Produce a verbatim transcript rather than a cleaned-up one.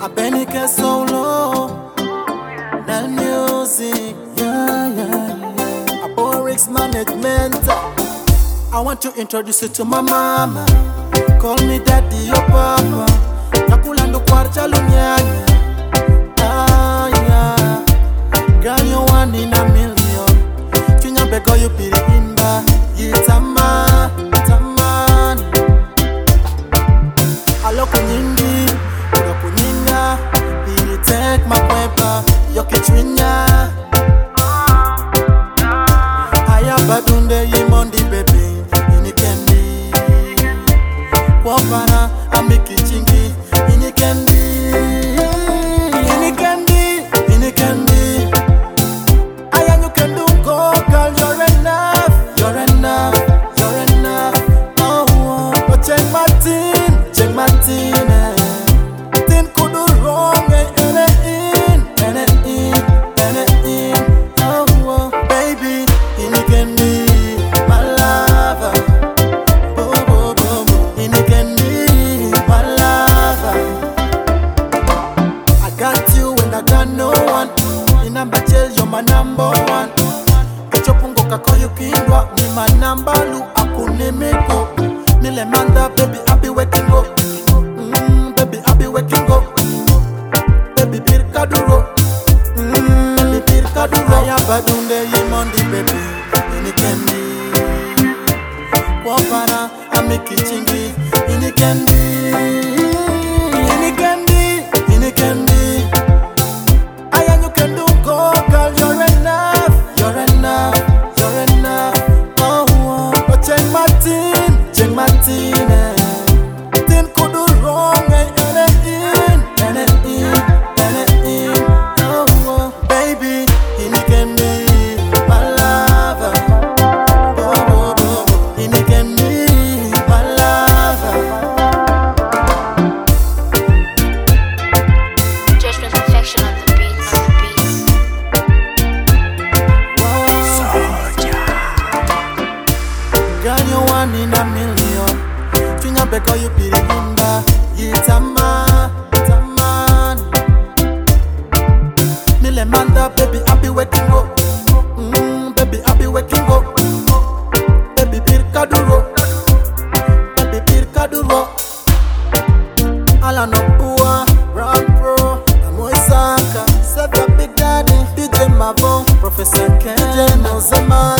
Abenike solo, Nel music, yeah, yeah, yeah. Aborix management. I want to introduce you to my mama. Call me daddy or papa. Nakulando kwarcha lunyanya. Ah, yeah. Girl, you one in a million. Chinya bego you piri imba. Yitama, tamani. Aloko nyingi, aloko nyinga. Piri take my kweba, yoki chwinya. Aya badunde yimondi baby, ini kendi. Wapana amiki chingi, ini kendi. Ini kendi, ini kendi. Aya you can do go, girl, you're enough, you're enough, you're enough. Oh, oh. But check my team, check my team. Eh. Team could do wrong, eh, and it in, and it in, and it in. Oh, oh. Baby, ini kendi, my lover. Oh, oh, oh, oh. Ini kendi, my lover. I got you and I got no one. In number jail, you're my number one. Kichopungo kakoyo kindwa, ni my number lu akune meko. Nile manda, baby, I be waking up. Mm, baby, I be waking up. Baby, bir kaduro. Mm, baby, bir kaduro. Aya badunde yimondi, baby, ini kendi. Wapana, amiki chingi, ini kendi. Ini kendi, ini kendi. Aya you can do go, girl, you're enough, you're enough, you're enough. Oh, oh. But check my team, check my team. Eh. Team could do wrong, eh, and it in, and it in, and it in. Oh, oh. Baby, ini kendi, my lover. Oh, oh, oh. Ini kendi, my lover. Judgment perfection on the beat, on the beat. Girl, you one in a million. Chinya beko you piri imba. Yitama, tamani. Nile manda, baby, I be waking up. Mm, baby, I be waking up. Baby, bir kaduro. Baby, bir kaduro. Ala no bua, rap pro. Amoisaka, Seba Big Daddy, D J Mavo, Professor Ken, D J Nozema.